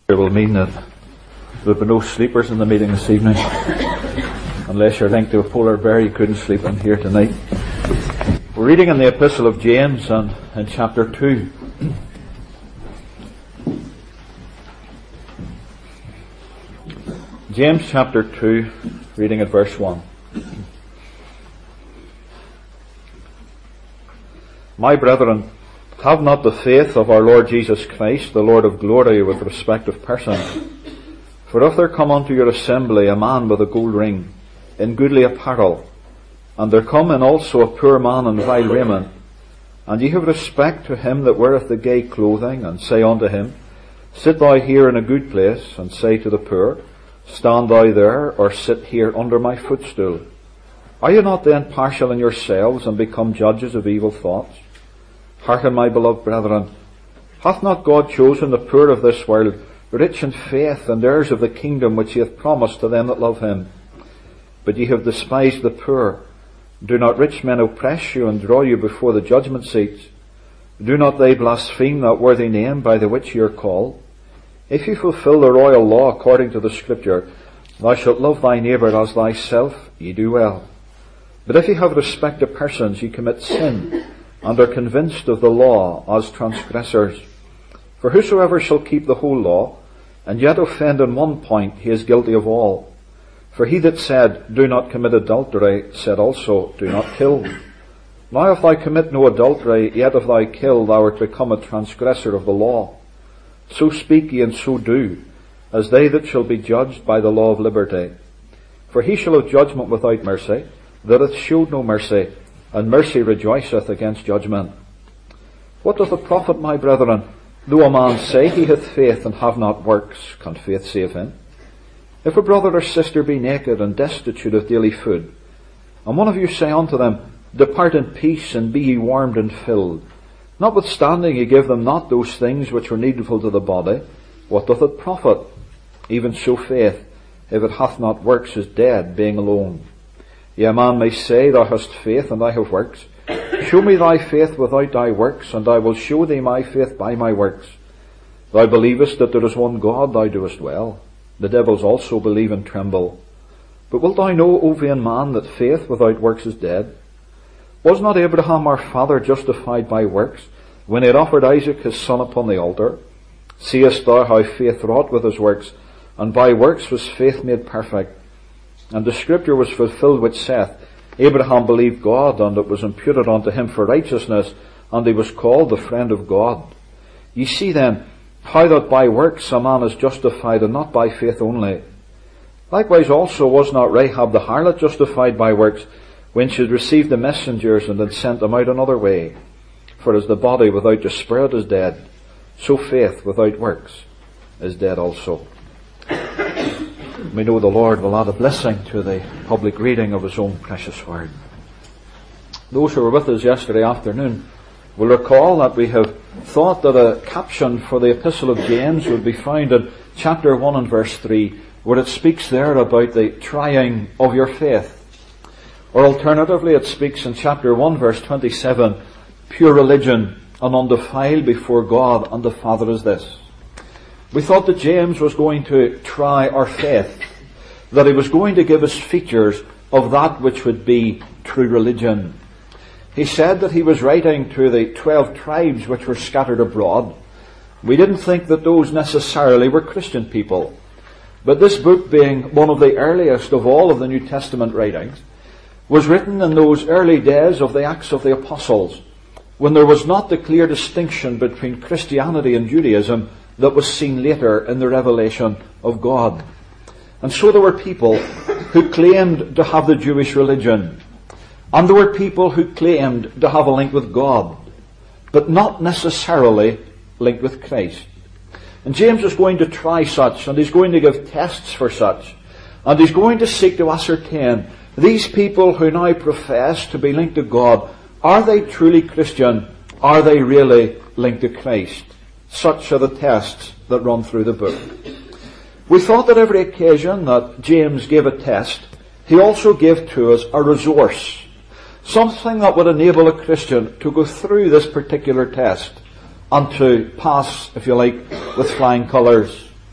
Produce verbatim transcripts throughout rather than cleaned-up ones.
It will mean that there will be no sleepers in the meeting this evening. Unless you're linked to a polar bear, you couldn't sleep in here tonight. We're reading in the Epistle of James and in chapter two. James chapter two, reading at verse one. My brethren, have not the faith of our Lord Jesus Christ, the Lord of glory, with respect of persons. For if there come unto your assembly a man with a gold ring, in goodly apparel, and there come in also a poor man in vile raiment, and ye have respect to him that weareth the gay clothing, and say unto him, Sit thou here in a good place, and say to the poor, Stand thou there, or sit here under my footstool. Are you not then partial in yourselves, and become judges of evil thoughts? Hearken, my beloved brethren, hath not God chosen the poor of this world, rich in faith, and heirs of the kingdom which he hath promised to them that love him? But ye have despised the poor. Do not rich men oppress you, and draw you before the judgment seats? Do not they blaspheme that worthy name by the which ye are called? If you fulfill the royal law according to the Scripture, Thou shalt love thy neighbour as thyself, ye do well. But if ye have respect to persons, ye commit sin, and are convinced of the law as transgressors. For whosoever shall keep the whole law, and yet offend in one point, he is guilty of all. For he that said, Do not commit adultery, said also, Do not kill. Now if thou commit no adultery, yet if thou kill, thou art become a transgressor of the law. So speak ye and so do, as they that shall be judged by the law of liberty. For he shall have judgment without mercy, that hath shewed no mercy, and mercy rejoiceth against judgment. What doth it profit, my brethren, though a man say he hath faith and have not works? Can faith save him? If a brother or sister be naked and destitute of daily food, and one of you say unto them, Depart in peace, and be ye warmed and filled, notwithstanding ye give them not those things which are needful to the body, what doth it profit? Even so faith, if it hath not works, is dead, being alone. Yea, a man may say, Thou hast faith, and I have works. Show me thy faith without thy works, and I will show thee my faith by my works. Thou believest that there is one God, thou doest well. The devils also believe and tremble. But wilt thou know, O vain man, that faith without works is dead? Was not Abraham our father justified by works, when he had offered Isaac his son upon the altar? Seest thou how faith wrought with his works, and by works was faith made perfect? And the Scripture was fulfilled which saith, Abraham believed God, and it was imputed unto him for righteousness, and he was called the friend of God. Ye see then, how that by works a man is justified, and not by faith only. Likewise also was not Rahab the harlot justified by works, when she had received the messengers, and had sent them out another way? For as the body without the spirit is dead, so faith without works is dead also. We know the Lord will add a blessing to the public reading of His own precious word. Those who were with us yesterday afternoon will recall that we have thought that a caption for the Epistle of James would be found in chapter one and verse three, where it speaks there about the trying of your faith. Or alternatively, it speaks in chapter one verse twenty-seven, Pure religion and undefiled before God and the Father is this. We thought that James was going to try our faith, that he was going to give us features of that which would be true religion. He said that he was writing to the twelve tribes which were scattered abroad. We didn't think that those necessarily were Christian people. But this book, being one of the earliest of all of the New Testament writings, was written in those early days of the Acts of the Apostles, when there was not the clear distinction between Christianity and Judaism that was seen later in the revelation of God. And so there were people who claimed to have the Jewish religion, and there were people who claimed to have a link with God, but not necessarily linked with Christ. And James is going to try such, and he's going to give tests for such, and he's going to seek to ascertain, these people who now profess to be linked to God, are they truly Christian? Are they really linked to Christ? Such are the tests that run through the book. We thought that every occasion that James gave a test, he also gave to us a resource. Something that would enable a Christian to go through this particular test and to pass, if you like, with flying colours.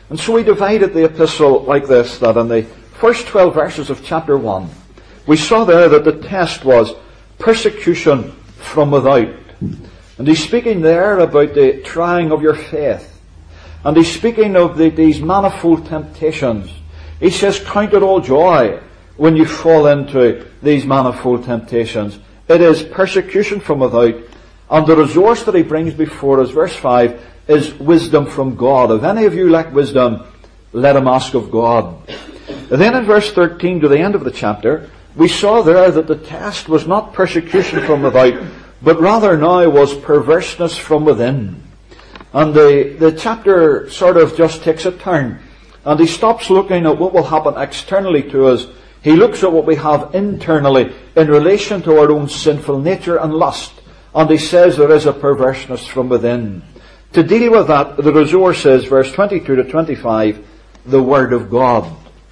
And so we divided the epistle like this, that in the first twelve verses of chapter one, we saw there that the test was persecution from without. And he's speaking there about the trying of your faith. And he's speaking of the, these manifold temptations. He says, count it all joy when you fall into these manifold temptations. It is persecution from without. And the resource that he brings before us, verse five, is wisdom from God. If any of you lack wisdom, let him ask of God. And then in verse thirteen to the end of the chapter, we saw there that the test was not persecution from without, but rather now was perverseness from within. And the, the chapter sort of just takes a turn. And he stops looking at what will happen externally to us. He looks at what we have internally in relation to our own sinful nature and lust. And he says there is a perverseness from within. To deal with that, the resource is, verse twenty-two to twenty-five, the Word of God.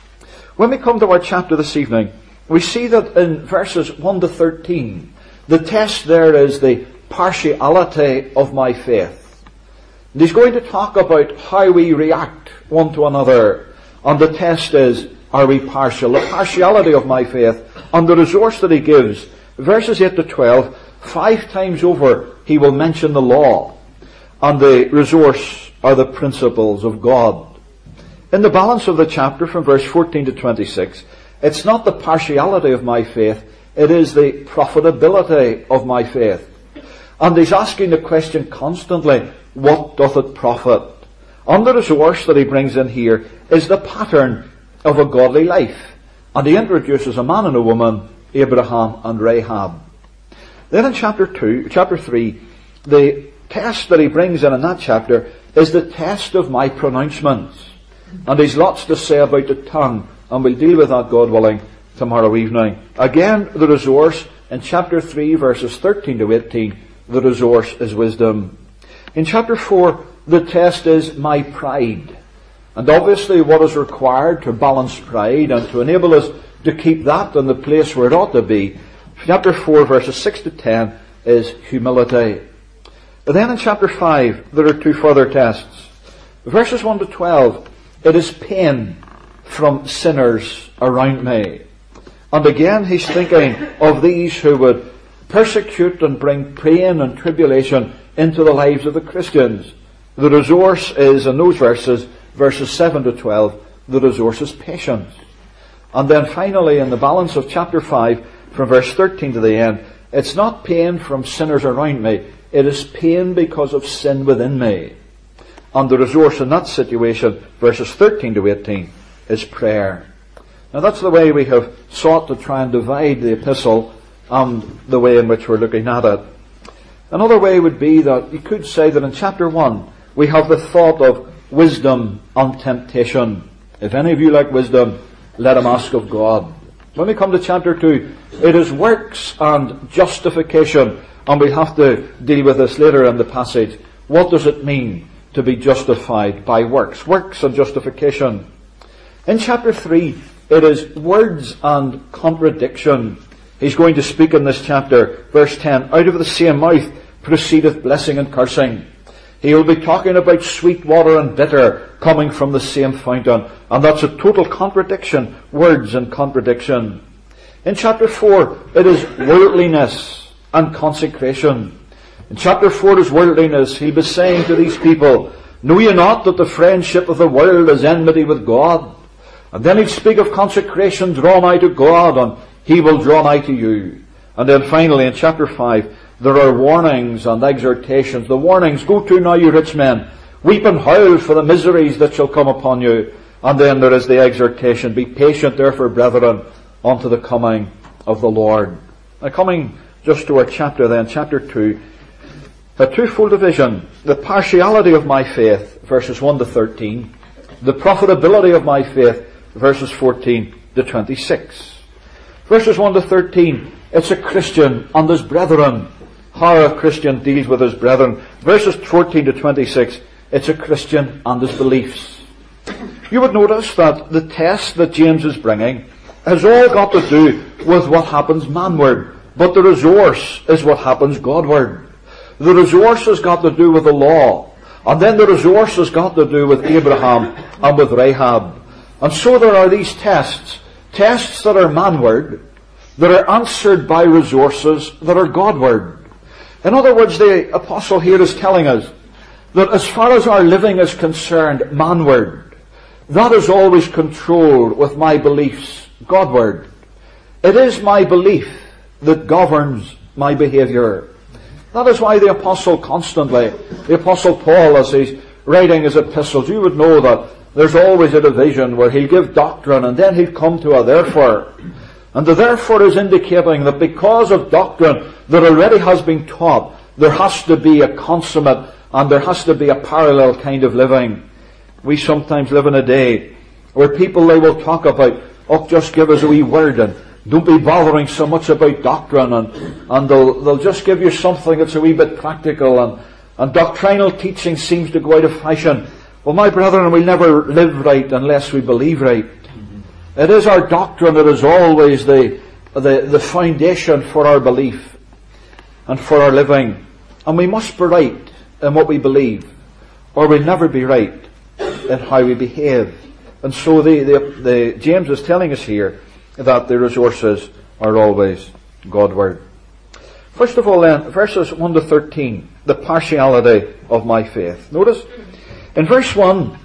When we come to our chapter this evening, we see that in verses one to thirteen, the test there is the partiality of my faith. And he's going to talk about how we react one to another. And the test is, are we partial? The partiality of my faith. And the resource that he gives, verses eight to twelve, five times over he will mention the law. And the resource are the principles of God. In the balance of the chapter from verse fourteen to twenty-six, it's not the partiality of my faith, it is the profitability of my faith. And he's asking the question constantly, what doth it profit? And the resource that he brings in here is the pattern of a godly life. And he introduces a man and a woman, Abraham and Rahab. Then in chapter two, chapter three, the test that he brings in in that chapter is the test of my pronouncements. And he's lots to say about the tongue, and we'll deal with that, God willing, tomorrow evening. Again, the resource in chapter three, verses thirteen to eighteen, the resource is wisdom. In chapter four, the test is my pride. And obviously what is required to balance pride and to enable us to keep that in the place where it ought to be, chapter four, verses six to ten, is humility. But then in chapter five, there are two further tests. Verses one to twelve, it is pain from sinners around me. And again, he's thinking of these who would persecute and bring pain and tribulation into the lives of the Christians. The resource is, in those verses, verses seven to twelve, the resource is patience. And then finally, in the balance of chapter five, from verse thirteen to the end, it's not pain from sinners around me, it is pain because of sin within me. And the resource in that situation, verses thirteen to eighteen, is prayer. Now that's the way we have sought to try and divide the epistle and the way in which we're looking at it. Another way would be that you could say that in chapter one, we have the thought of wisdom and temptation. If any of you lack wisdom, let him ask of God. When we come to chapter two, it is works and justification. And we'll have to deal with this later in the passage. What does it mean to be justified by works? Works and justification. In chapter three, it is words and contradiction. He's going to speak in this chapter, verse ten, out of the same mouth proceedeth blessing and cursing. He will be talking about sweet water and bitter coming from the same fountain. And that's a total contradiction, words and contradiction. In chapter four, it is worldliness and consecration. In chapter four is worldliness. He'll be saying to these people, know ye not that the friendship of the world is enmity with God? And then he'll speak of consecration, draw nigh to God, and he will draw nigh to you. And then finally in chapter five, there are warnings and exhortations. The warnings, go to now you rich men, weep and howl for the miseries that shall come upon you. And then there is the exhortation, be patient therefore, brethren, unto the coming of the Lord. Now coming just to our chapter then, chapter two, a twofold division. The partiality of my faith, verses one to thirteen. The profitability of my faith, verses fourteen to twenty-six. Verses one to thirteen, it's a Christian and his brethren. How a Christian deals with his brethren. Verses fourteen to twenty-six, it's a Christian and his beliefs. You would notice that the test that James is bringing has all got to do with what happens manward. But the resource is what happens Godward. The resource has got to do with the law. And then the resource has got to do with Abraham and with Rahab. And so there are these tests. Tests that are manward, that are answered by resources that are Godward. In other words, the apostle here is telling us that as far as our living is concerned, manward, that is always controlled with my beliefs, Godward. It is my belief that governs my behaviour. That is why the apostle constantly, the apostle Paul, as he's writing his epistles, you would know that there's always a division where he'll give doctrine and then he'll come to a therefore. And the therefore is indicating that because of doctrine that already has been taught, there has to be a consummate and there has to be a parallel kind of living. We sometimes live in a day where people, they will talk about, oh, just give us a wee word and don't be bothering so much about doctrine, and, and they'll, they'll just give you something that's a wee bit practical, and, and doctrinal teaching seems to go out of fashion. Well, my brethren, we'll never live right unless we believe right. Mm-hmm. It is our doctrine that is always the, the, the foundation for our belief and for our living. And we must be right in what we believe, or we'll never be right in how we behave. And so the, the, the James is telling us here that the resources are always Godward. First of all then, verses one to thirteen, the partiality of my faith. Notice, in verse one,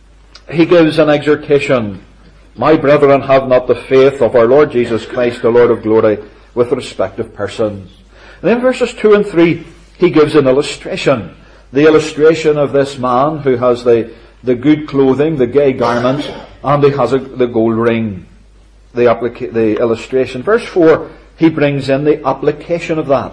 he gives an exhortation. My brethren, have not the faith of our Lord Jesus Christ, the Lord of glory, with respect of persons. And then verses two and three, he gives an illustration. The illustration of this man who has the, the good clothing, the gay garments, and he has a, the gold ring. The, applica- the illustration. Verse four, he brings in the application of that.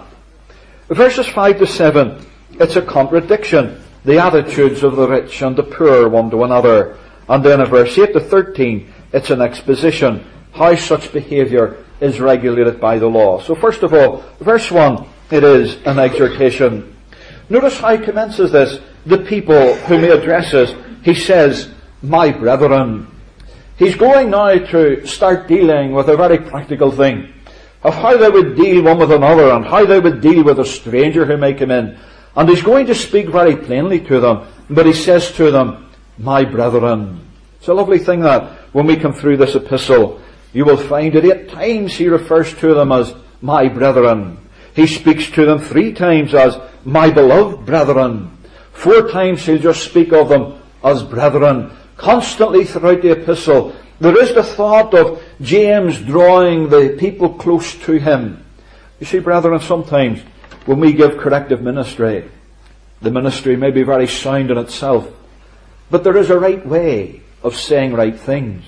Verses five to seven, it's a contradiction. The attitudes of the rich and the poor one to another. And then in verse eight to thirteen, it's an exposition. How such behaviour is regulated by the law. So first of all, verse one, it is an exhortation. Notice how he commences this. The people whom he addresses, he says, my brethren. He's going now to start dealing with a very practical thing of how they would deal one with another and how they would deal with a stranger who may come in. And he's going to speak very plainly to them, but he says to them, my brethren. It's a lovely thing that when we come through this epistle, you will find that eight times he refers to them as my brethren. He speaks to them three times as my beloved brethren. Four times he'll just speak of them as brethren. Constantly throughout the epistle, there is the thought of James drawing the people close to him. You see, brethren, sometimes when we give corrective ministry, the ministry may be very sound in itself, but there is a right way of saying right things.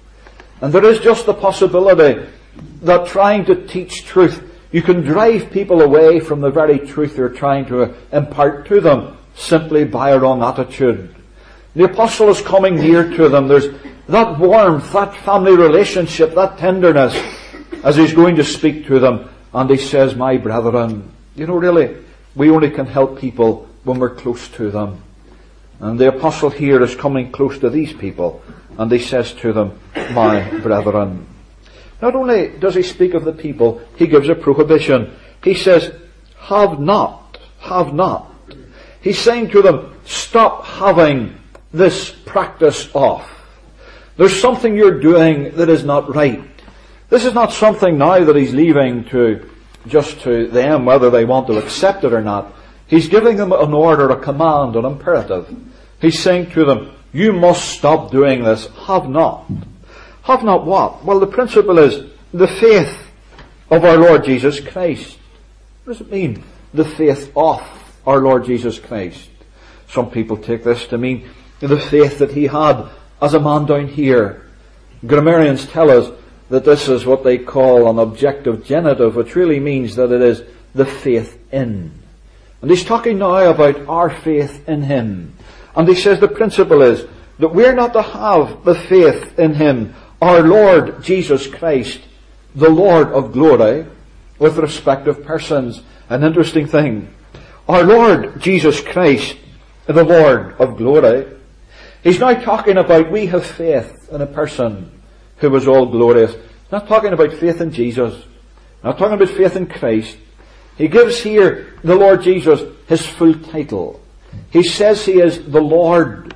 And there is just the possibility that trying to teach truth, you can drive people away from the very truth you're trying to impart to them simply by a wrong attitude. The apostle is coming near to them. There's that warmth, that family relationship, that tenderness as he's going to speak to them. And he says, my brethren. You know, really, we only can help people when we're close to them. And the apostle here is coming close to these people. And he says to them, my brethren. Not only does he speak of the people, he gives a prohibition. He says, have not, have not. He's saying to them, stop having this practice off. There's something you're doing that is not right. This is not something now that he's leaving to just to them, whether they want to accept it or not. He's giving them an order, a command, an imperative. He's saying to them, you must stop doing this. Have not. Have not what? Well, the principle is the faith of our Lord Jesus Christ. What does it mean? The faith of our Lord Jesus Christ. Some people take this to mean the faith that he had as a man down here. Grammarians tell us that this is what they call an objective genitive, which really means that it is the faith in. And he's talking now about our faith in him. And he says the principle is that we're not to have the faith in him, our Lord Jesus Christ, the Lord of glory, with respect of persons. An interesting thing. Our Lord Jesus Christ, the Lord of glory. He's now talking about we have faith in a person who was all glorious. He's not talking about faith in Jesus. Not talking about faith in Christ. He gives here the Lord Jesus his full title. He says he is the Lord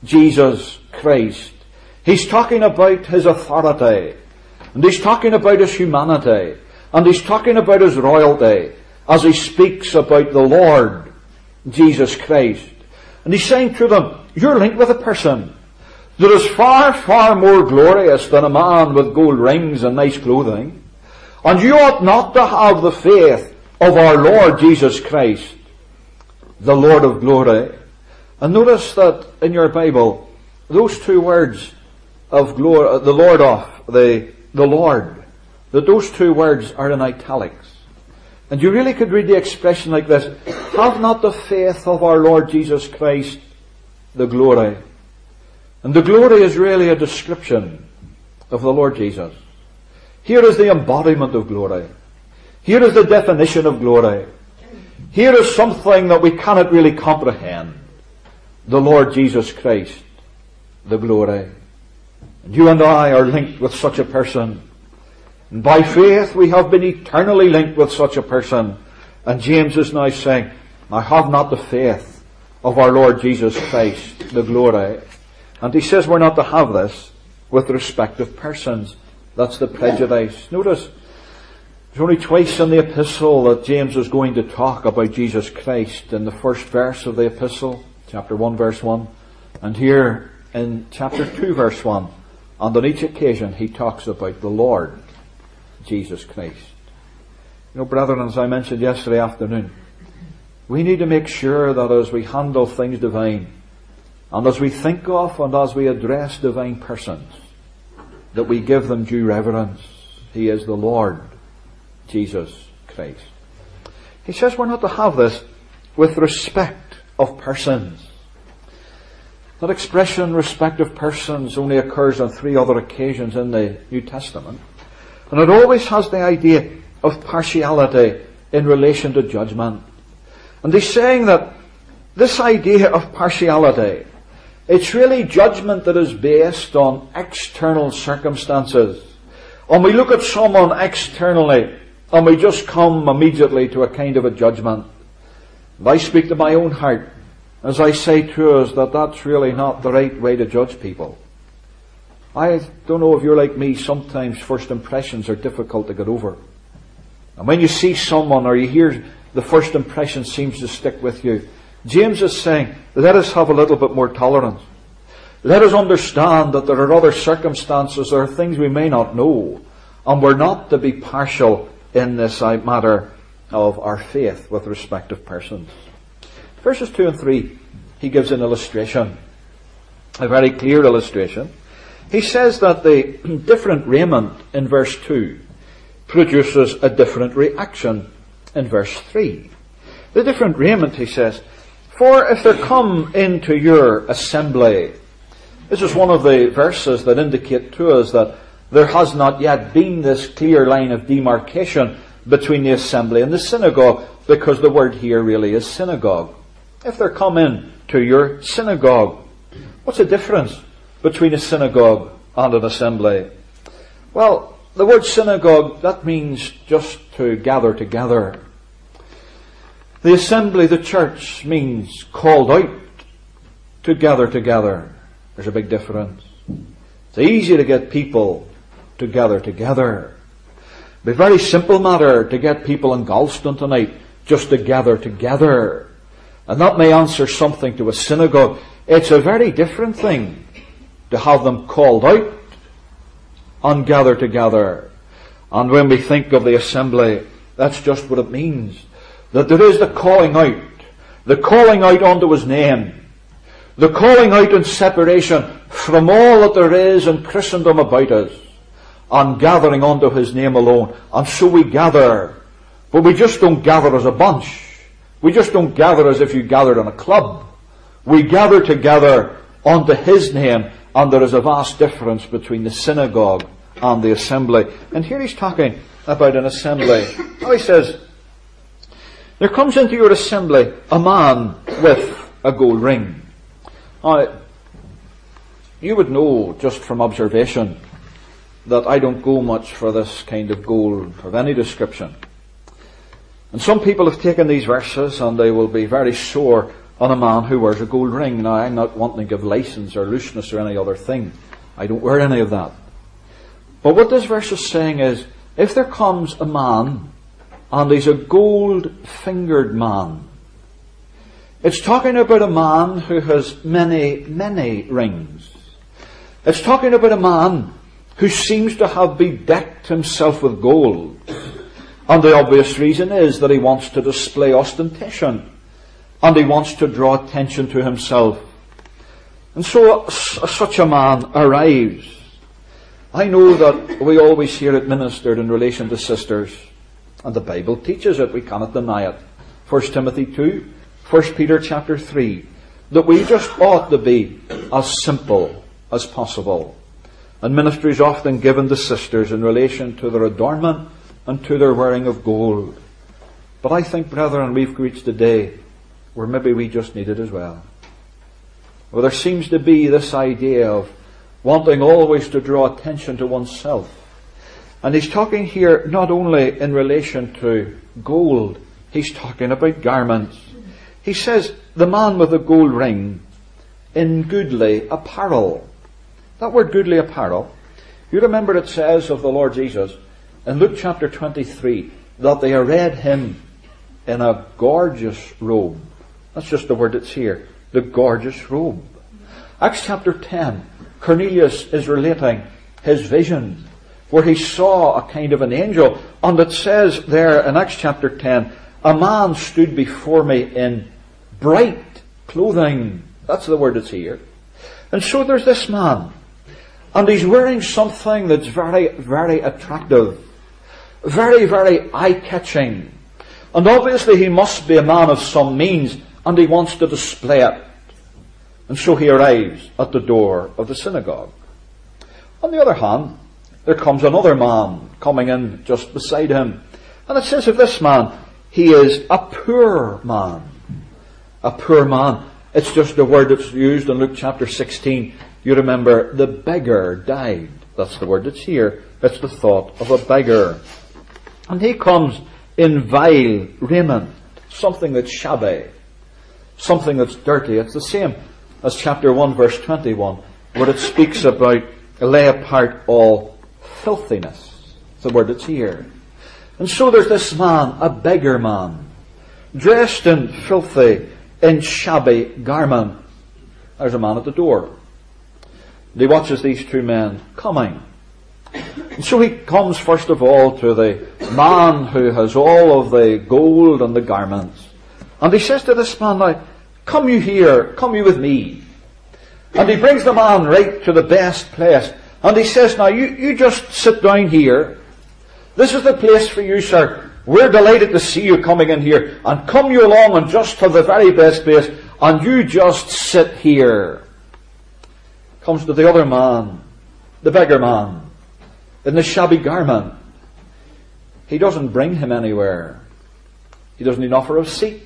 Jesus Christ. He's talking about his authority. And he's talking about his humanity. And he's talking about his royalty as he speaks about the Lord Jesus Christ. And he's saying to them, you're linked with a person that is far, far more glorious than a man with gold rings and nice clothing. And you ought not to have the faith of our Lord Jesus Christ, the Lord of glory. And notice that in your Bible, those two words of glory, the Lord of, the, the Lord, that those two words are in italics. And you really could read the expression like this: have not the faith of our Lord Jesus Christ, the glory. And the glory is really a description of the Lord Jesus. Here is the embodiment of glory. Here is the definition of glory. Here is something that we cannot really comprehend. The Lord Jesus Christ, the glory. And you and I are linked with such a person. And by faith we have been eternally linked with such a person. And James is now saying, I have not the faith of our Lord Jesus Christ, the glory. And he says we're not to have this with respect of persons. That's the prejudice. Notice, there's only twice in the epistle that James is going to talk about Jesus Christ. In the first verse of the epistle, chapter one verse one, and here in chapter two verse one. And on each occasion he talks about the Lord Jesus Christ. You know, brethren, as I mentioned yesterday afternoon, we need to make sure that as we handle things divine, and as we think of and as we address divine persons, that we give them due reverence. He is the Lord Jesus Christ. He says we're not to have this with respect of persons. That expression, respect of persons, only occurs on three other occasions in the New Testament. And it always has the idea of partiality in relation to judgment. And he's saying that this idea of partiality, it's really judgment that is based on external circumstances. And we look at someone externally and we just come immediately to a kind of a judgment. And I speak to my own heart as I say to us that that's really not the right way to judge people. I don't know if you're like me, sometimes first impressions are difficult to get over. And when you see someone or you hear the first impression seems to stick with you, James is saying, let us have a little bit more tolerance. Let us understand that there are other circumstances, there are things we may not know, and we're not to be partial in this matter of our faith with respect of persons. Verses two and three, he gives an illustration, a very clear illustration. He says that the different raiment in verse two produces a different reaction in verse three. The different raiment, he says, for if there come into your assembly. This is one of the verses that indicate to us that there has not yet been this clear line of demarcation between the assembly and the synagogue, because the word here really is synagogue. If there come in to your synagogue. What's the difference between a synagogue and an assembly? Well, the word synagogue, that means just to gather together. The assembly, the church, means called out to gather together. There's a big difference. It's easy to get people to gather together. It's a very simple matter to get people in Galston tonight just to gather together. And that may answer something to a synagogue. It's a very different thing to have them called out and gather together. And when we think of the assembly, that's just what it means. That there is the calling out, the calling out unto His name, the calling out in separation from all that there is in Christendom about us, and gathering unto His name alone. And so we gather, but we just don't gather as a bunch. We just don't gather as if you gathered in a club. We gather together unto His name, and there is a vast difference between the synagogue and the assembly. And here he's talking about an assembly. Now he says, there comes into your assembly a man with a gold ring. Now, you would know just from observation that I don't go much for this kind of gold of any description. And some people have taken these verses and they will be very sore on a man who wears a gold ring. Now, I'm not wanting to give license or looseness or any other thing. I don't wear any of that. But what this verse is saying is, if there comes a man, and he's a gold-fingered man, it's talking about a man who has many, many rings. It's talking about a man who seems to have bedecked himself with gold. And the obvious reason is that he wants to display ostentation. And he wants to draw attention to himself. And so such a man arrives. I know that we always hear it ministered in relation to sisters. And the Bible teaches it. We cannot deny it. First Timothy two, First Peter chapter three. That we just ought to be as simple as possible. And ministry is often given to sisters in relation to their adornment and to their wearing of gold. But I think, brethren, we've reached a day where maybe we just need it as well. Well, there seems to be this idea of wanting always to draw attention to oneself. And he's talking here not only in relation to gold, he's talking about garments. He says, the man with the gold ring in goodly apparel. That word goodly apparel, you remember it says of the Lord Jesus in Luke chapter twenty-three that they arrayed him in a gorgeous robe. That's just the word that's here. The gorgeous robe. Acts chapter ten, Cornelius is relating his vision where he saw a kind of an angel, and it says there in Acts chapter ten, a man stood before me in bright clothing. That's the word that's here. And so there's this man, and he's wearing something that's very, very attractive, very, very eye-catching. And obviously he must be a man of some means, and he wants to display it. And so he arrives at the door of the synagogue. On the other hand, there comes another man coming in just beside him. And it says of this man, he is a poor man. A poor man. It's just a word that's used in Luke chapter sixteen. You remember, the beggar died. That's the word that's here. It's the thought of a beggar. And he comes in vile raiment. Something that's shabby. Something that's dirty. It's the same as chapter one verse twenty-one, where it speaks about lay apart all filthiness. It's the word that's here. And so there's this man, a beggar man, dressed in filthy, in shabby garment. There's a man at the door. And he watches these two men coming. And so he comes first of all to the man who has all of the gold and the garments. And he says to this man, now, come you here, come you with me. And he brings the man right to the best place. And he says, now you, you just sit down here. This is the place for you, sir. We're delighted to see you coming in here. And come you along and just to the very best place. And you just sit here. Comes to the other man, the beggar man, in the shabby garment. He doesn't bring him anywhere. He doesn't even offer a seat.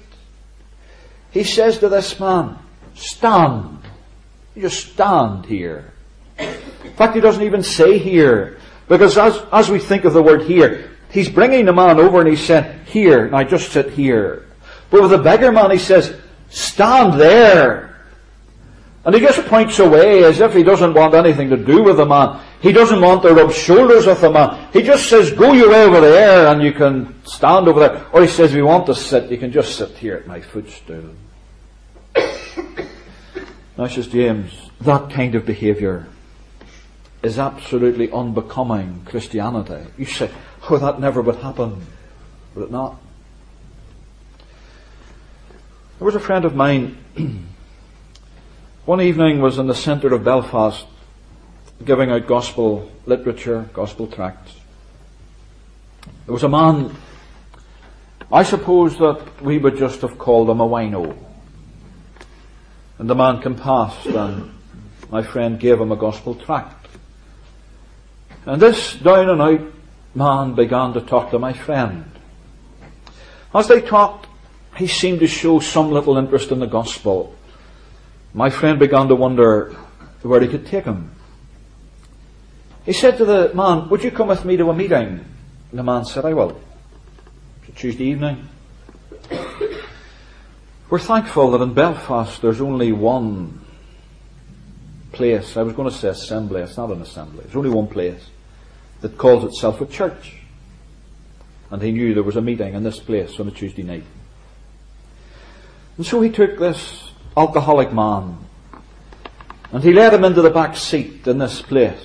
He says to this man, stand. You just stand here. In fact, he doesn't even say here. Because as, as we think of the word here, he's bringing the man over and he's saying, here, now just sit here. But with the beggar man, he says, stand there. And he just points away as if he doesn't want anything to do with the man. He doesn't want to rub shoulders with the man. He just says, go your way over there and you can stand over there. Or he says, if you want to sit, you can just sit here at my footstool. Now, says James, that kind of behaviour is absolutely unbecoming Christianity. You say, oh, that never would happen. Would it not? There was a friend of mine, one evening was in the centre of Belfast, giving out gospel literature, gospel tracts. There was a man, I suppose that we would just have called him a wino. And the man came past and my friend gave him a gospel tract. And this down and out man began to talk to my friend. As they talked, he seemed to show some little interest in the gospel. My friend began to wonder where he could take him. He said to the man, would you come with me to a meeting? And the man said, I will. It's a Tuesday evening. We're thankful that in Belfast there's only one place. I was going to say assembly. It's not an assembly. There's only one place that calls itself a church. And he knew there was a meeting in this place on a Tuesday night. And so he took this alcoholic man and he led him into the back seat in this place.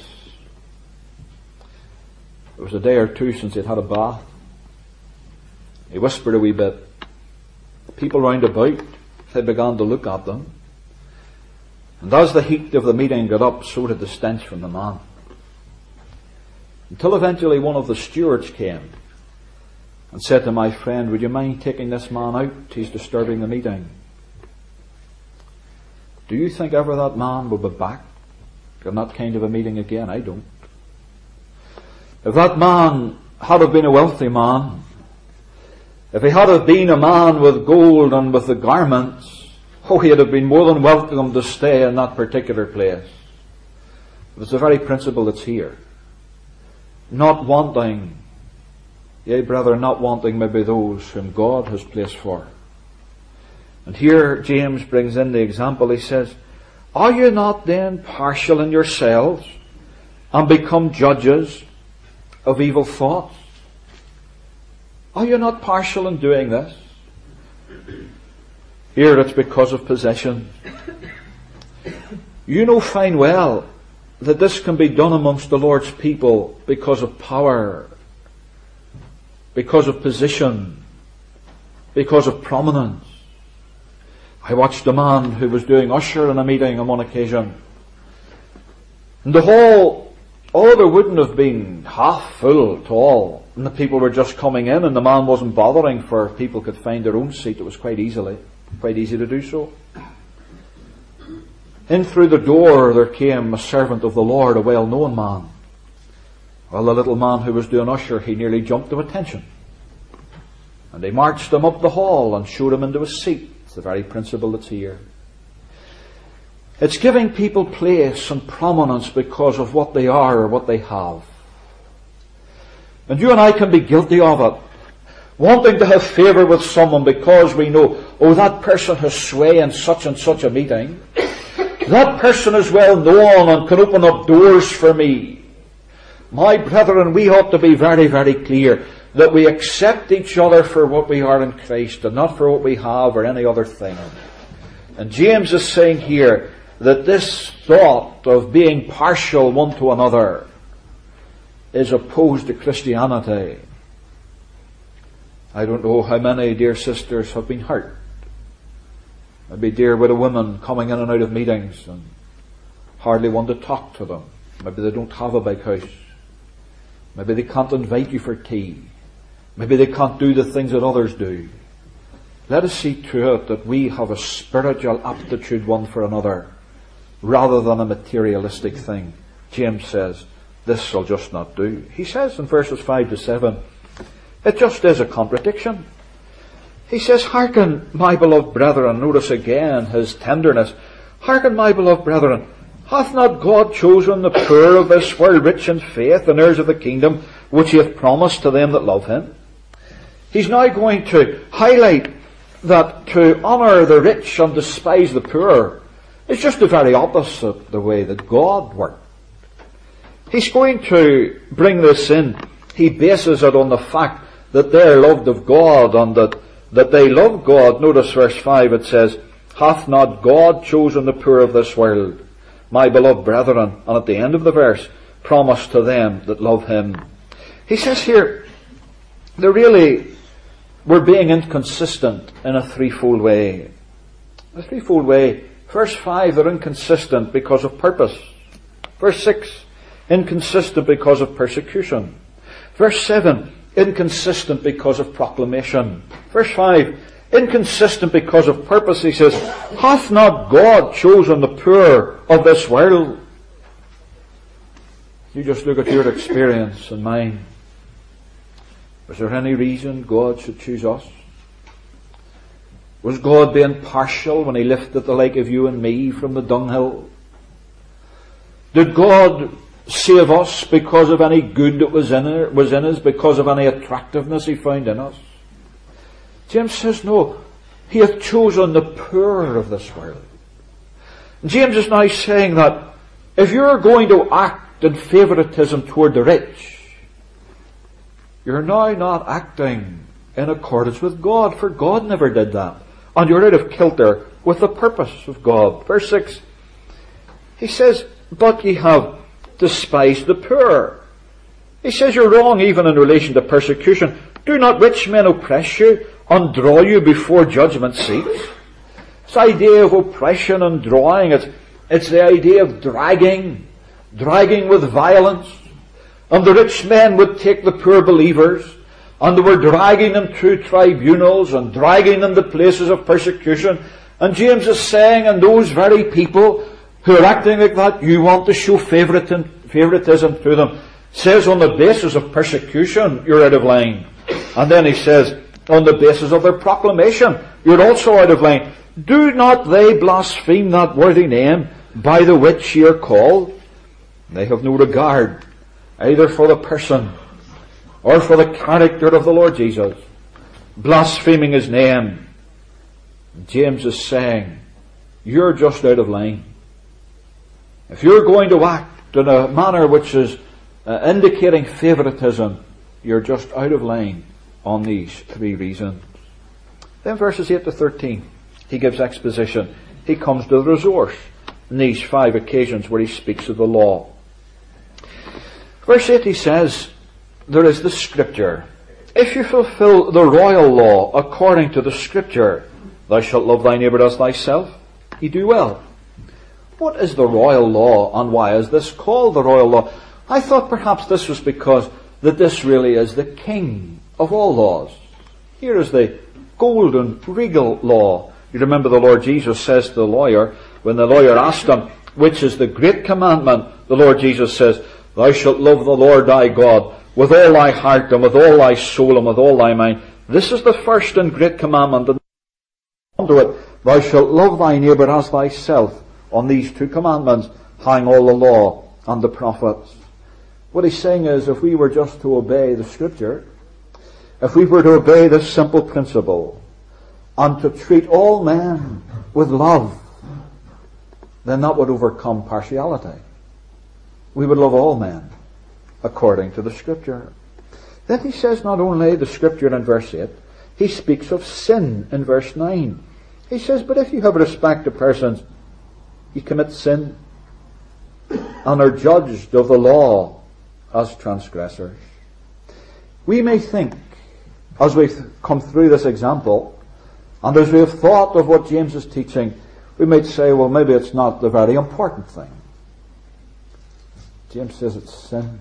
It was a day or two since he'd had a bath. He whispered a wee bit. The people round about, they began to look at them. And as the heat of the meeting got up, so did the stench from the man. Until eventually one of the stewards came and said to my friend, would you mind taking this man out? He's disturbing the meeting. Do you think ever that man will be back in that kind of a meeting again? I don't. If that man had have been a wealthy man, if he had have been a man with gold and with the garments, oh, he'd have been more than welcome to stay in that particular place. But it's the very principle that's here. Not wanting, yea, brethren, not wanting maybe those whom God has placed for. And here James brings in the example. He says, are you not then partial in yourselves and become judges of evil thoughts? Are you not partial in doing this? Here it's because of possession. You know fine well that this can be done amongst the Lord's people because of power, because of position, because of prominence. I watched a man who was doing usher in a meeting on one occasion. And the hall, oh, there wouldn't have been half full at all. And the people were just coming in and the man wasn't bothering for people could find their own seat. It was quite easily, quite easy to do so. In through the door there came a servant of the Lord, a well-known man. Well, the little man who was doing usher, he nearly jumped to attention. And they marched him up the hall and showed him into a seat. It's the very principle that's here. It's giving people place and prominence because of what they are or what they have. And you and I can be guilty of it. Wanting to have favour with someone because we know, oh, that person has sway in such and such a meeting. That person is well known and can open up doors for me. My brethren, we ought to be very, very clear that we accept each other for what we are in Christ and not for what we have or any other thing. And James is saying here that this thought of being partial one to another is opposed to Christianity. I don't know how many dear sisters have been hurt. Maybe dear widow women coming in and out of meetings and hardly want to talk to them. Maybe they don't have a big house. Maybe they can't invite you for tea. Maybe they can't do the things that others do. Let us see to it that we have a spiritual aptitude one for another rather than a materialistic thing. James says, this will just not do. He says in verses five to seven, it just is a contradiction. He says, hearken, my beloved brethren, notice again his tenderness. Hearken, my beloved brethren, hath not God chosen the poor of this world rich in faith and heirs of the kingdom which he hath promised to them that love him? He's now going to highlight that to honour the rich and despise the poor is just the very opposite the way that God worked. He's going to bring this in. He bases it on the fact that they're loved of God and that, that they love God. Notice verse five, it says, hath not God chosen the poor of this world, my beloved brethren, and at the end of the verse, promise to them that love him. He says here, they really were being inconsistent in a threefold way. A threefold way. Verse five, they're inconsistent because of purpose. Verse six, inconsistent because of persecution. Verse seven, inconsistent because of proclamation. Verse five, inconsistent because of purpose. He says, hath not God chosen the poor of this world? You just look at your experience and mine. Was there any reason God should choose us? Was God being partial when he lifted the like of you and me from the dunghill? Did God save us because of any good that was in it, was in us, because of any attractiveness he found in us? James says, no. He hath chosen the poor of this world. James is now saying that if you're going to act in favoritism toward the rich, you're now not acting in accordance with God, for God never did that. And you're out of kilter with the purpose of God. Verse six, he says, but ye have despised the poor. He says you're wrong even in relation to persecution. Do not rich men oppress you and draw you before judgment seats? This idea of oppression and drawing, it's, it's the idea of dragging, dragging with violence. And the rich men would take the poor believers, and they were dragging them through tribunals and dragging them to places of persecution. And James is saying, and those very people who are acting like that, you want to show favoritism, favoritism to them. Says on the basis of persecution, you're out of line. And then he says, on the basis of their proclamation, you're also out of line. Do not they blaspheme that worthy name by the which ye are called? They have no regard either for the person or for the character of the Lord Jesus, blaspheming his name. James is saying, you're just out of line. If you're going to act in a manner which is uh, indicating favoritism, you're just out of line on these three reasons. Then verses eight to thirteen, he gives exposition. He comes to the resource in these five occasions where he speaks of the law. Verse eight, he says, there is the Scripture. If you fulfill the royal law according to the Scripture, thou shalt love thy neighbour as thyself, ye do well. What is the royal law, and why is this called the royal law? I thought perhaps this was because that this really is the king of all laws. Here is the golden, regal law. You remember the Lord Jesus says to the lawyer, when the lawyer asked him, which is the great commandment, the Lord Jesus says, thou shalt love the Lord thy God with all thy heart and with all thy soul and with all thy mind. This is the first and great commandment. And unto it, thou shalt love thy neighbour as thyself. On these two commandments hang all the law and the prophets. What he's saying is, if we were just to obey the Scripture, if we were to obey this simple principle, and to treat all men with love, then that would overcome partiality. We would love all men according to the Scripture. Then he says not only the Scripture in verse eight, he speaks of sin in verse nine. He says, but if you have respect to persons, you commit sin, and are judged of the law as transgressors. We may think, as we've come through this example, and as we have thought of what James is teaching, we might say, well, maybe it's not the very important thing. James says it's sin.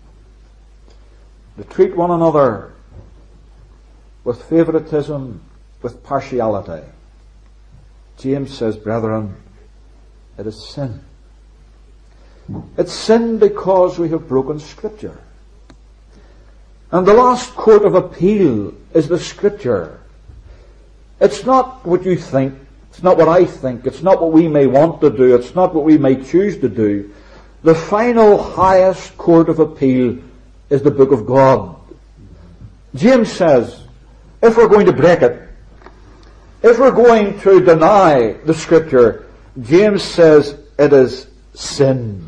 To treat one another with favoritism, with partiality. James says, brethren, it is sin. It's sin because we have broken Scripture. And the last court of appeal is the Scripture. It's not what you think. It's not what I think. It's not what we may want to do. It's not what we may choose to do. The final highest court of appeal is the Book of God. James says, if we're going to break it, if we're going to deny the Scripture, James says it is sin.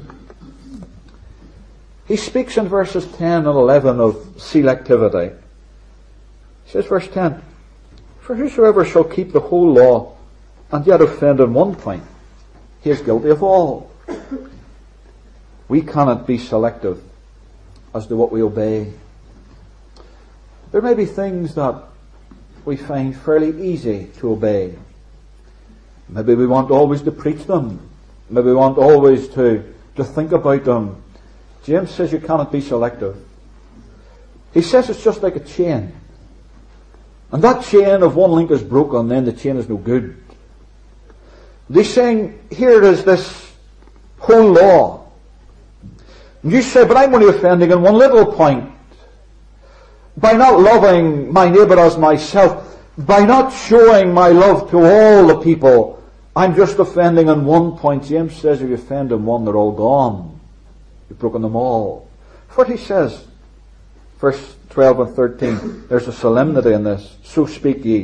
He speaks in verses ten and eleven of selectivity. He says, verse ten, for whosoever shall keep the whole law and yet offend in one point, he is guilty of all. We cannot be selective as to what we obey. There may be things that we find fairly easy to obey. Maybe we want always to preach them. Maybe we want always to, to think about them. James says you cannot be selective. He says it's just like a chain. And that chain, if one link is broken, then the chain is no good. He's saying, here is this whole law. You say, but I'm only offending in one little point. By not loving my neighbour as myself, by not showing my love to all the people, I'm just offending in one point. James says if you offend in one, they're all gone. You've broken them all. What he says, verse twelve and thirteen, there's a solemnity in this. So speak ye,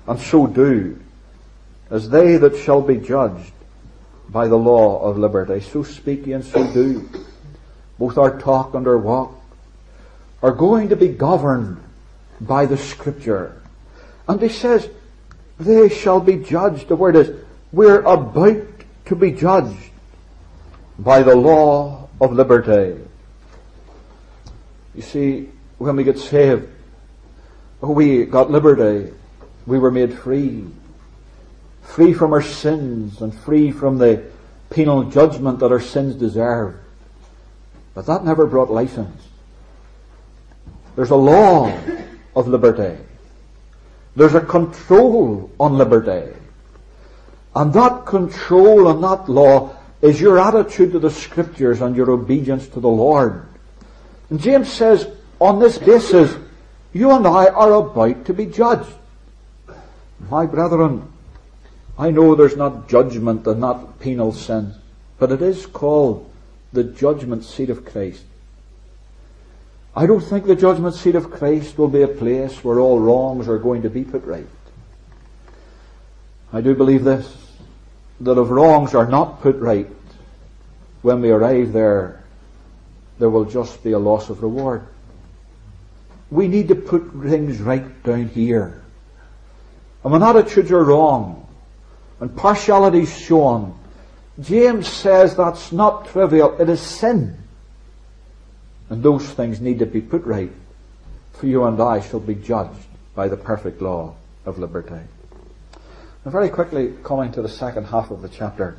and so do, as they that shall be judged by the law of liberty. So speak ye and so do. Both our talk and our walk are going to be governed by the Scripture. And he says, they shall be judged. The word is, we're about to be judged by the law of liberty. You see, when we get saved, we got liberty. We were made free. Free from our sins and free from the penal judgment that our sins deserve. But that never brought license. There's a law of liberty. There's a control on liberty. And that control and that law is your attitude to the Scriptures and your obedience to the Lord. And James says, on this basis, you and I are about to be judged. My brethren, I know there's not judgment and not penal sin, but it is called the judgment seat of Christ. I don't think the judgment seat of Christ will be a place where all wrongs are going to be put right. I do believe this, that if wrongs are not put right, when we arrive there, there will just be a loss of reward. We need to put things right down here. And when attitudes are wrong, and partiality is shown, James says that's not trivial, it is sin. And those things need to be put right, for you and I shall be judged by the perfect law of liberty. Now very quickly, coming to the second half of the chapter.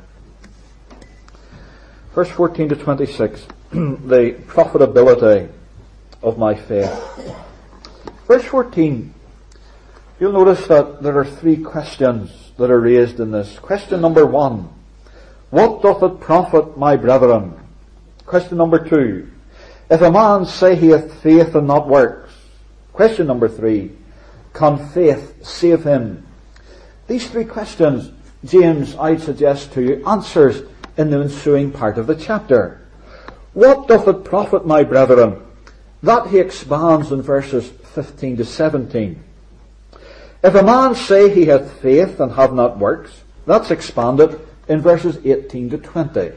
Verse fourteen to twenty-six, the profitability of my faith. Verse fourteen, you'll notice that there are three questions that are raised in this. Question number one, what doth it profit, my brethren? Question number two, if a man say he hath faith and not works. Question number three, can faith save him? These three questions, James, I'd suggest to you, answers in the ensuing part of the chapter. What doth it profit, my brethren? That he expands in verses fifteen to seventeen. If a man say he hath faith and have not works, that's expanded in verses eighteen to twenty.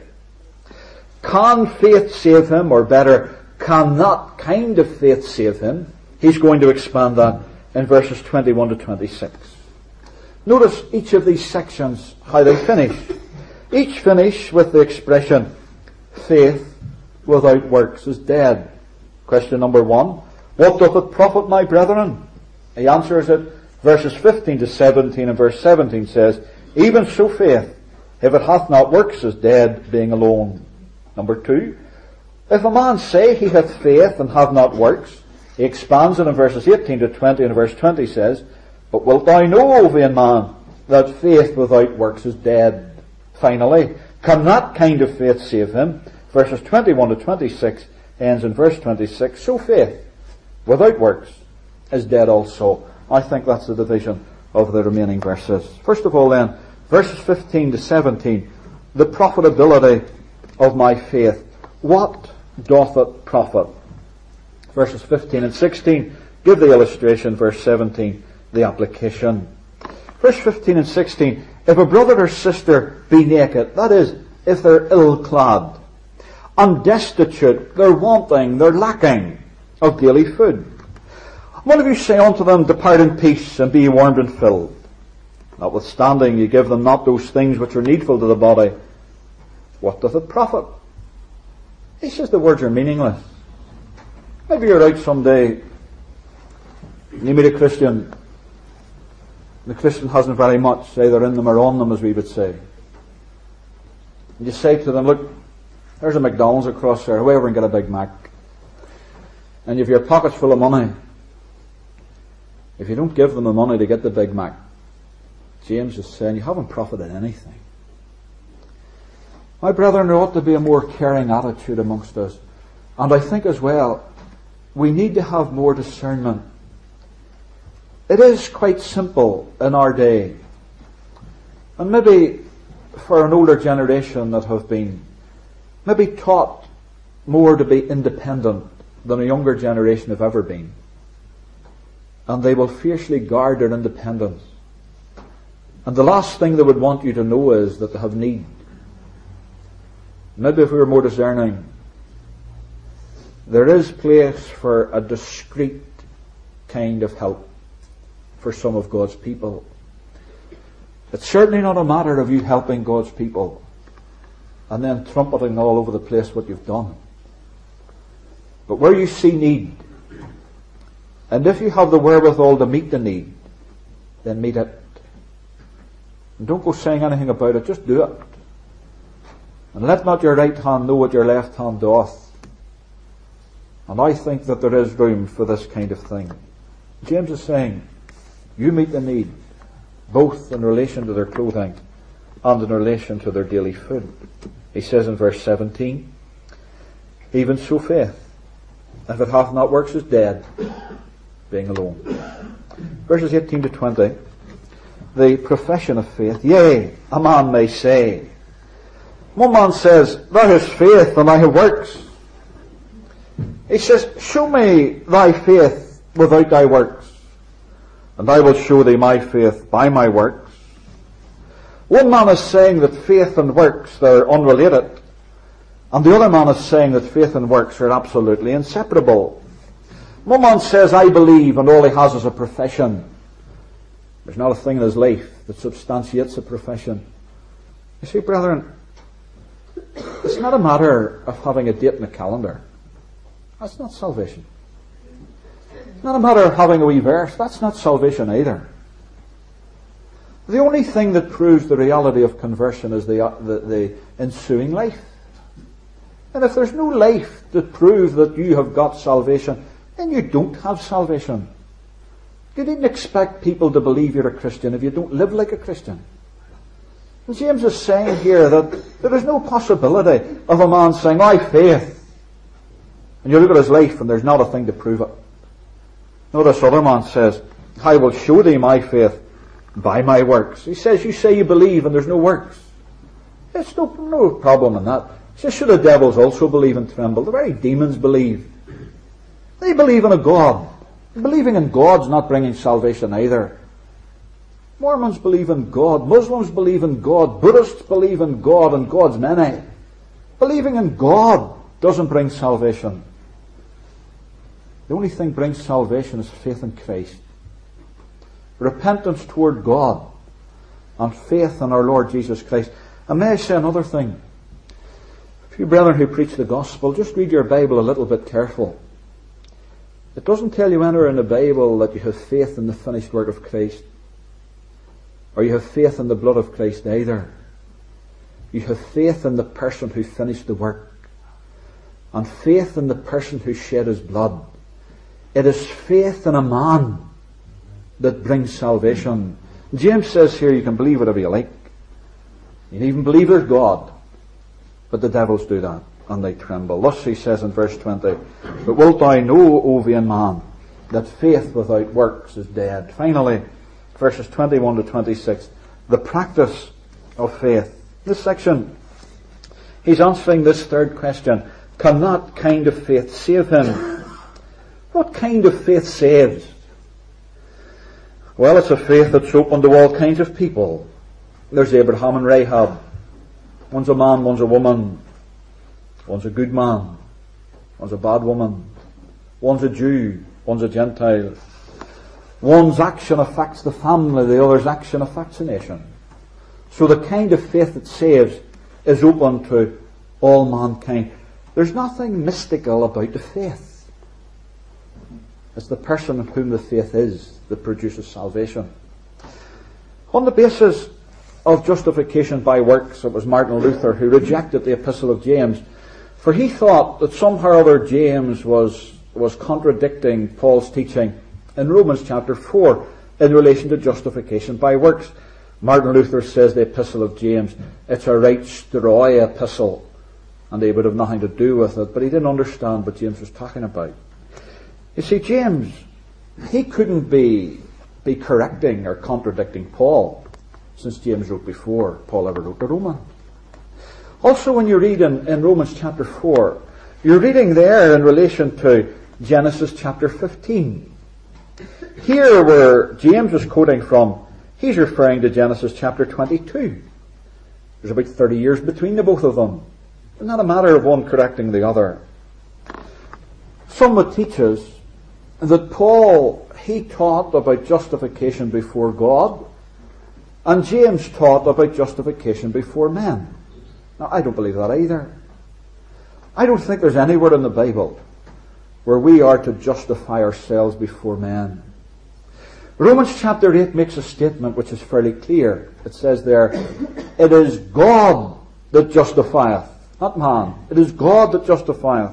Can faith save him, or better, can that kind of faith save him? He's going to expand that in verses twenty-one to twenty-six. Notice each of these sections, how they finish. Each finish with the expression, faith without works is dead. Question number one, what doth it profit, my brethren? He answers it, verses fifteen to seventeen, and verse seventeen says, even so faith, if it hath not works, is dead, being alone. Number two, if a man say he hath faith and have not works, he expands it in verses eighteen to twenty, and verse twenty says, but wilt thou know, O vain man, that faith without works is dead? Finally, can that kind of faith save him? Verses twenty-one to twenty-six ends in verse twenty-six, so faith without works is dead also. I think that's the division of the remaining verses. First of all then, verses fifteen to seventeen, the profitability of my faith. What doth it profit? Verses fifteen and sixteen give the illustration, verse seventeen, the application. Verse fifteen and sixteen, if a brother or sister be naked, that is, if they're ill-clad, and destitute, they're wanting, they're lacking of daily food. What if you say unto them, depart in peace, and be warmed and filled? Notwithstanding, you give them not those things which are needful to the body. What doth it profit? He says the words are meaningless. Maybe you're out someday, and you meet a Christian. The Christian hasn't very much, either in them or on them, as we would say. And you say to them, look, there's a McDonald's across there, go over and get a Big Mac. And if your pocket's full of money, if you don't give them the money to get the Big Mac, James is saying you haven't profited anything. My brethren, there ought to be a more caring attitude amongst us. And I think as well, we need to have more discernment. It is quite simple in our day. And maybe for an older generation that have been maybe taught more to be independent than a younger generation have ever been. And they will fiercely guard their independence. And the last thing they would want you to know is that they have need. Maybe if we were more discerning, there is place for a discreet kind of help for some of God's people. It's certainly not a matter of you helping God's people and then trumpeting all over the place what you've done. But where you see need, and if you have the wherewithal to meet the need, then meet it. And don't go saying anything about it, just do it. And let not your right hand know what your left hand doth. And I think that there is room for this kind of thing. James is saying, you meet the need, both in relation to their clothing and in relation to their daily food. He says in verse seventeen, even so faith, if it hath not works, is dead, being alone. Verses eighteen to twenty, the profession of faith. Yea, a man may say. One man says, thou hast faith and I have works. He says, show me thy faith without thy works, and I will show thee my faith by my works. One man is saying that faith and works, they're unrelated, and the other man is saying that faith and works are absolutely inseparable. One man says, I believe, and all he has is a profession. There's not a thing in his life that substantiates a profession. You see, brethren, it's not a matter of having a date in a calendar. That's not salvation. It's not a matter of having a wee verse. That's not salvation either. The only thing that proves the reality of conversion is the, the, the ensuing life. And if there's no life that proves that you have got salvation, then you don't have salvation. You needn't expect people to believe you're a Christian if you don't live like a Christian. And James is saying here that there is no possibility of a man saying, I have faith. And you look at his life and there's not a thing to prove it. No, this other man says, I will show thee my faith by my works. He says, you say you believe and there's no works. There's no, no problem in that. He says, should the devils also believe and tremble? The very demons believe. They believe in a God. Believing in God's not bringing salvation either. Mormons believe in God. Muslims believe in God. Buddhists believe in God and God's many. Believing in God doesn't bring salvation. The only thing brings salvation is faith in Christ. Repentance toward God and faith in our Lord Jesus Christ. And may I say another thing? If you brethren who preach the gospel, just read your Bible a little bit careful. It doesn't tell you anywhere in the Bible that you have faith in the finished work of Christ, or you have faith in the blood of Christ either. You have faith in the person who finished the work, and faith in the person who shed his blood. It is faith in a man that brings salvation. James says here you can believe whatever you like. You can even believe there's God. But the devils do that, and they tremble. Thus he says in verse twenty, but wilt thou know, O vain man, that faith without works is dead. Finally, verses twenty-one to twenty-six, the practice of faith. This section, he's answering this third question. Can that kind of faith save him? What kind of faith saves? Well, it's a faith that's open to all kinds of people. There's Abraham and Rahab. One's a man, one's a woman. One's a good man. One's a bad woman. One's a Jew. One's a Gentile. One's action affects the family, the other's action affects the nation. So the kind of faith that saves is open to all mankind. There's nothing mystical about the faith. It's the person in whom the faith is that produces salvation. On the basis of justification by works, it was Martin Luther who rejected the Epistle of James, for he thought that somehow or other James was, was contradicting Paul's teaching in Romans chapter four in relation to justification by works. Martin Luther says the Epistle of James, it's a right straw epistle, and he would have nothing to do with it, but he didn't understand what James was talking about. You see, James, he couldn't be, be correcting or contradicting Paul, since James wrote before Paul ever wrote to Romans. Also, when you read in, in Romans chapter four, you're reading there in relation to Genesis chapter fifteen. Here, where James is quoting from, He's referring to Genesis chapter twenty-two. There's about thirty years between the both of them. It's not a matter of one correcting the other. Some would teach us that Paul, he taught about justification before God, and James taught about justification before men. Now, I don't believe that either. I don't think there's anywhere in the Bible where we are to justify ourselves before men. Romans chapter eight makes a statement which is fairly clear. It says there, it is God that justifieth, not man. It is God that justifieth.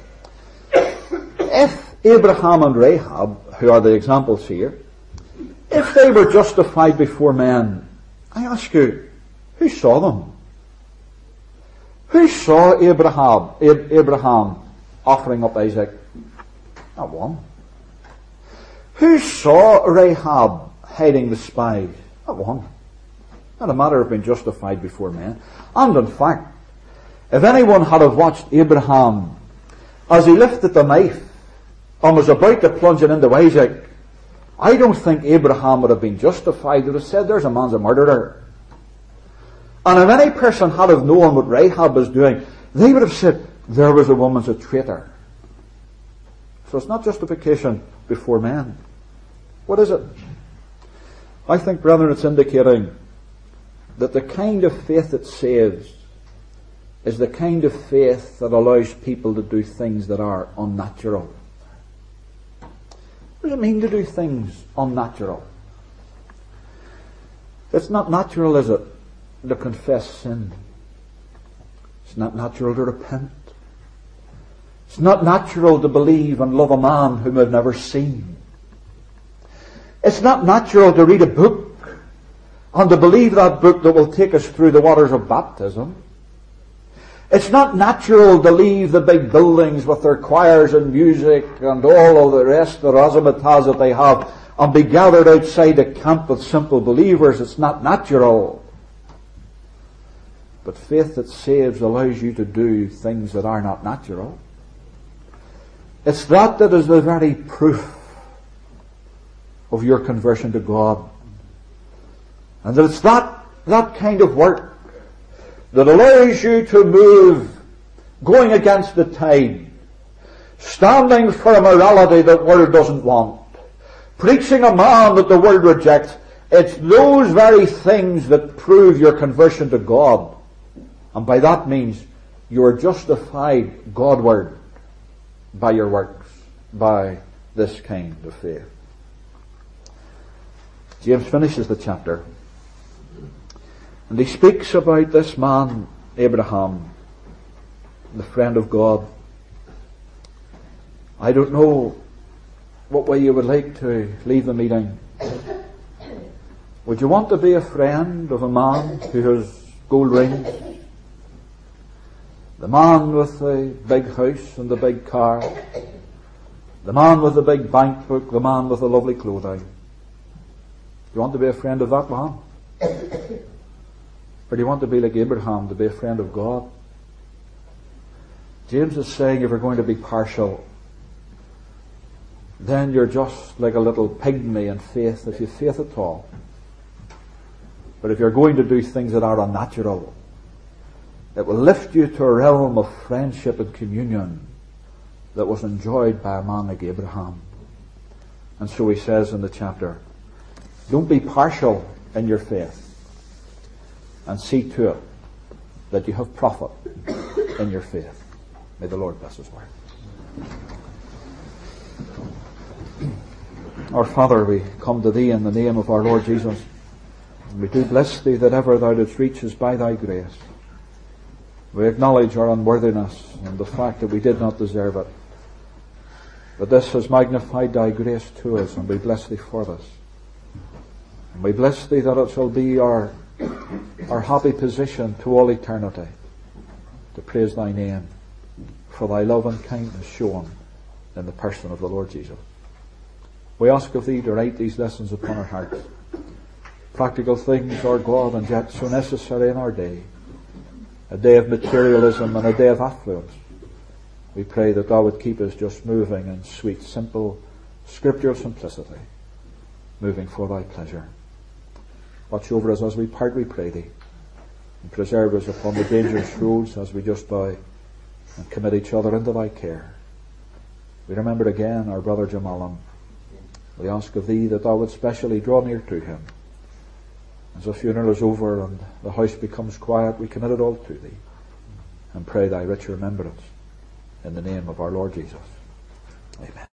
If Abraham and Rahab, who are the examples here, if they were justified before men, I ask you, who saw them? Who saw Abraham, Abraham offering up Isaac? Not one. Who saw Rahab hiding the spies? Not one. Not a matter of being justified before men. And in fact, if anyone had have watched Abraham as he lifted the knife and was about to plunge it into Isaac, I don't think Abraham would have been justified. They would have said, there's a man's a murderer. And if any person had have known what Rahab was doing, they would have said, there was a woman's a traitor. So it's not justification before men. What is it? I think, brethren, it's indicating that the kind of faith that saves is the kind of faith that allows people to do things that are unnatural. What does it mean to do things unnatural? It's not natural, is it, to confess sin? It's not natural to repent. It's not natural to believe and love a man whom we've never seen. It's not natural to read a book and to believe that book that will take us through the waters of baptism. It's not natural to leave the big buildings with their choirs and music and all of the rest, the razzmatazz that they have, and be gathered outside a camp with simple believers. It's not natural. But faith that saves allows you to do things that are not natural. It's that that is the very proof of your conversion to God. And that it's that, that kind of work that allows you to move going against the tide, standing for a morality that the world doesn't want, preaching a man that the world rejects. It's those very things that prove your conversion to God. And by that means you are justified Godward by your works, by this kind of faith. James finishes the chapter, and he speaks about this man, Abraham, the friend of God. I don't know what way you would like to leave the meeting. Would you want to be a friend of a man who has gold rings? The man with the big house and the big car. The man with the big bank book. The man with the lovely clothing. Do you want to be a friend of that man? Or do you want to be like Abraham, to be a friend of God? James is saying if you're going to be partial, then you're just like a little pygmy in faith, if you have faith at all. But if you're going to do things that are unnatural, it will lift you to a realm of friendship and communion that was enjoyed by a man like Abraham. And so he says in the chapter, don't be partial in your faith, and see to it that you have profit in your faith. May the Lord bless his word. Our Father, we come to thee in the name of our Lord Jesus, and we do bless thee that ever thou didst reach us by thy grace. We acknowledge our unworthiness and the fact that we did not deserve it. But this has magnified thy grace to us, and we bless thee for this. And we bless thee that it shall be our, our happy position to all eternity to praise thy name for thy love and kindness shown in the person of the Lord Jesus. We ask of thee to write these lessons upon our hearts. Practical things, our God, and yet so necessary in our day. A day of materialism and a day of affluence. We pray that thou would keep us just moving in sweet, simple, scriptural simplicity, moving for thy pleasure. Watch over us as we part, we pray thee. And preserve us upon the dangerous roads as we just bow and commit each other into thy care. We remember again our brother Jim Allen. We ask of thee that thou would specially draw near to him. As the funeral is over and the house becomes quiet, we commit it all to thee and pray thy rich remembrance in the name of our Lord Jesus. Amen.